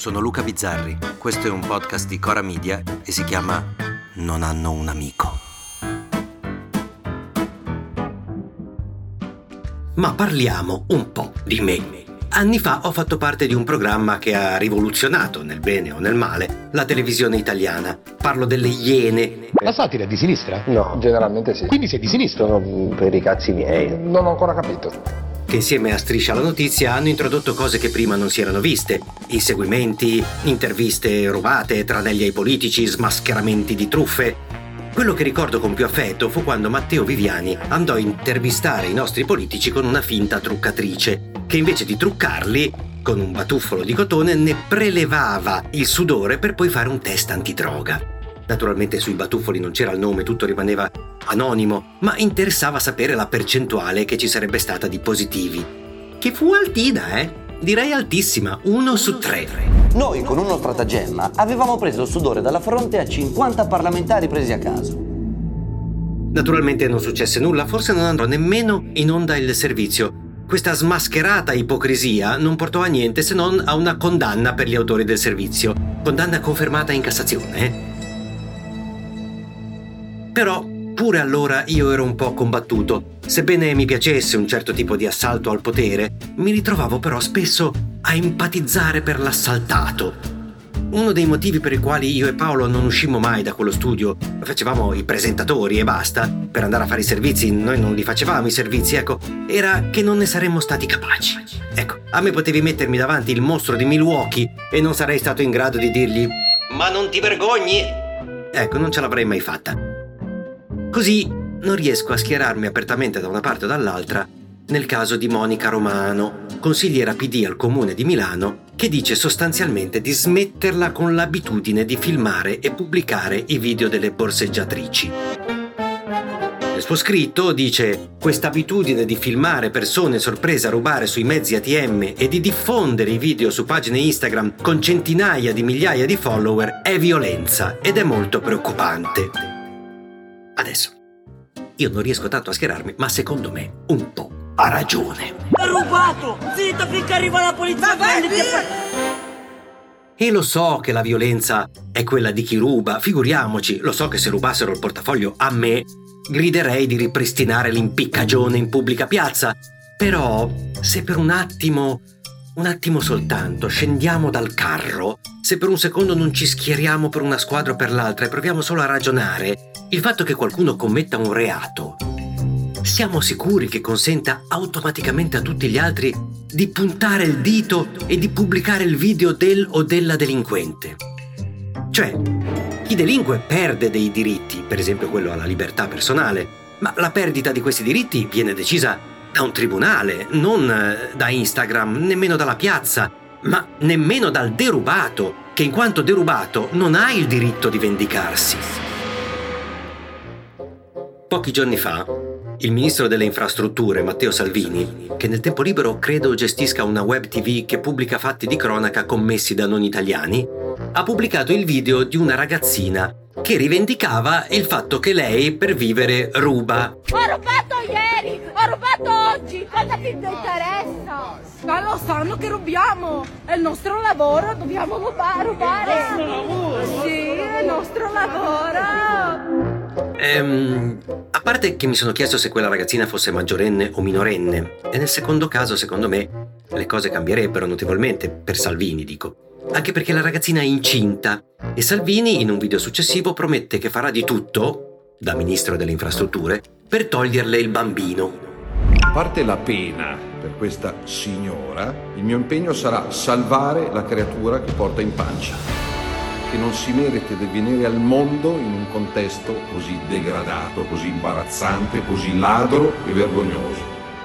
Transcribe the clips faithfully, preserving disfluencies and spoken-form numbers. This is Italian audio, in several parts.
sono Luca Bizzarri, questo è un podcast di Cora Media e si chiama Non hanno un amico. Ma parliamo un po' di me. Anni fa ho fatto parte di un programma che ha rivoluzionato, nel bene o nel male, la televisione italiana. Parlo delle Iene. La satira è di sinistra? No, generalmente sì. Quindi sei di sinistra? Sono per i cazzi miei. Non ho ancora capito. Che insieme a Striscia la Notizia hanno introdotto cose che prima non si erano viste. Inseguimenti, interviste rubate, tranelli ai politici, smascheramenti di truffe. Quello che ricordo con più affetto fu quando Matteo Viviani andò a intervistare i nostri politici con una finta truccatrice, che invece di truccarli, con un batuffolo di cotone, ne prelevava il sudore per poi fare un test antidroga. Naturalmente sui batuffoli non c'era il nome, tutto rimaneva anonimo, ma interessava sapere la percentuale che ci sarebbe stata di positivi. Che fu altina, eh? Direi altissima, uno su tre. Noi con uno stratagemma avevamo preso il sudore dalla fronte a cinquanta parlamentari presi a caso. Naturalmente non successe nulla, forse non andrò nemmeno in onda il servizio. Questa smascherata ipocrisia non portò a niente se non a una condanna per gli autori del servizio. Condanna confermata in Cassazione, eh? Però pure allora io ero un po' combattuto. Sebbene mi piacesse un certo tipo di assalto al potere, mi ritrovavo però spesso a empatizzare per l'assaltato. Uno dei motivi per i quali io e Paolo non uscimmo mai da quello studio, facevamo i presentatori e basta, per andare a fare i servizi, noi non li facevamo i servizi, ecco, era che non ne saremmo stati capaci. Ecco, a me potevi mettermi davanti il mostro di Milwaukee e non sarei stato in grado di dirgli «Ma non ti vergogni?» Ecco, non ce l'avrei mai fatta. Così non riesco a schierarmi apertamente da una parte o dall'altra nel caso di Monica Romano, consigliera P D al Comune di Milano, che dice sostanzialmente di smetterla con l'abitudine di filmare e pubblicare i video delle borseggiatrici. Nel suo scritto dice: questa abitudine di filmare persone sorprese a rubare sui mezzi A T M e di diffondere i video su pagine Instagram con centinaia di migliaia di follower è violenza ed è molto preoccupante. Adesso, io non riesco tanto a schierarmi, ma secondo me un po' ha ragione. È rubato! Zitto finché arriva la polizia! Ma vai via! E lo so che la violenza è quella di chi ruba, figuriamoci, lo so che se rubassero il portafoglio a me, griderei di ripristinare l'impiccagione in pubblica piazza. Però, se per un attimo, un attimo soltanto, scendiamo dal carro, se per un secondo non ci schieriamo per una squadra o per l'altra e proviamo solo a ragionare, il fatto che qualcuno commetta un reato, siamo sicuri che consenta automaticamente a tutti gli altri di puntare il dito e di pubblicare il video del o della delinquente? Cioè, chi delinque perde dei diritti, per esempio quello alla libertà personale, ma la perdita di questi diritti viene decisa da un tribunale, non da Instagram, nemmeno dalla piazza, ma nemmeno dal derubato, che in quanto derubato non ha il diritto di vendicarsi. Pochi giorni fa, il ministro delle infrastrutture, Matteo Salvini, che nel tempo libero credo gestisca una web tivù che pubblica fatti di cronaca commessi da non italiani, ha pubblicato il video di una ragazzina che rivendicava il fatto che lei per vivere ruba. Ho rubato ieri, ho rubato oggi, cosa ti interessa? Ma lo sanno che rubiamo, è il nostro lavoro, dobbiamo rubare, rubare. È il nostro lavoro? Sì, è il nostro lavoro. Ehm, a parte che mi sono chiesto se quella ragazzina fosse maggiorenne o minorenne, e nel secondo caso, secondo me, le cose cambierebbero notevolmente, per Salvini dico. Anche perché la ragazzina è incinta e Salvini, in un video successivo, promette che farà di tutto, da ministro delle infrastrutture, per toglierle il bambino. A parte la pena per questa signora, il mio impegno sarà salvare la creatura che porta in pancia, che non si merita di venire al mondo in un contesto così degradato, così imbarazzante, così ladro e vergognoso.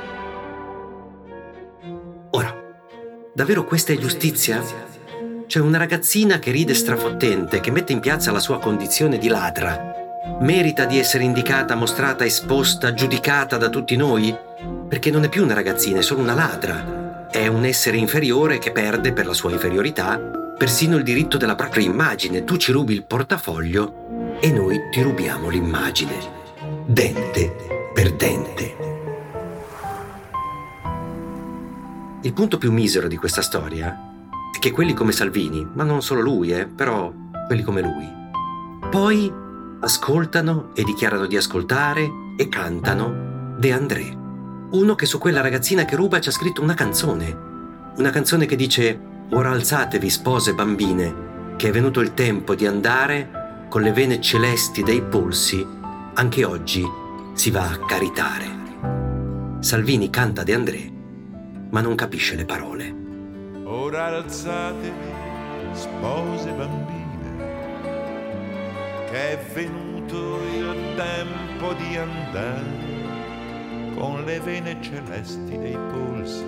Ora, davvero questa è giustizia? C'è una ragazzina che ride strafottente, che mette in piazza la sua condizione di ladra. Merita di essere indicata, mostrata, esposta, giudicata da tutti noi? Perché non è più una ragazzina, è solo una ladra. È un essere inferiore che perde per la sua inferiorità persino il diritto della propria immagine. Tu ci rubi il portafoglio e noi ti rubiamo l'immagine. Dente per dente. Il punto più misero di questa storia è che quelli come Salvini, ma non solo lui, eh, però quelli come lui, poi ascoltano e dichiarano di ascoltare e cantano De André, uno che su quella ragazzina che ruba ci ha scritto una canzone, una canzone che dice: ora alzatevi spose bambine, che è venuto il tempo di andare, con le vene celesti dei polsi, anche oggi si va a caritare. Salvini canta De André, ma non capisce le parole. Ora alzatevi, spose bambine, che è venuto il tempo di andare, con le vene celesti dei polsi,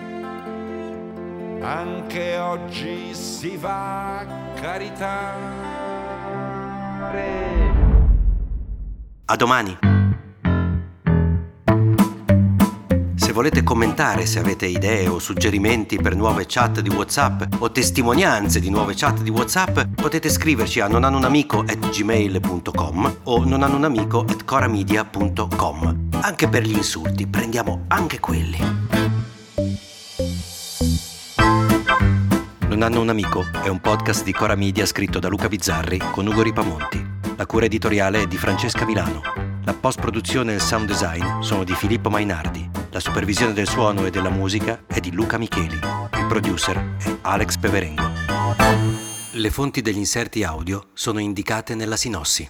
anche oggi si va a caritare. A domani! Se volete commentare, se avete idee o suggerimenti per nuove chat di WhatsApp o testimonianze di nuove chat di WhatsApp, potete scriverci a nonhannounamico at gmail punto com o nonhannounamico at coramedia punto com. Anche per gli insulti, prendiamo anche quelli. Non hanno un amico è un podcast di Cora Media scritto da Luca Bizzarri con Ugo Ripamonti. La cura editoriale è di Francesca Milano. La post-produzione e il sound design sono di Filippo Mainardi. La supervisione del suono e della musica è di Luca Micheli. Il producer è Alex Peverengo. Le fonti degli inserti audio sono indicate nella sinossi.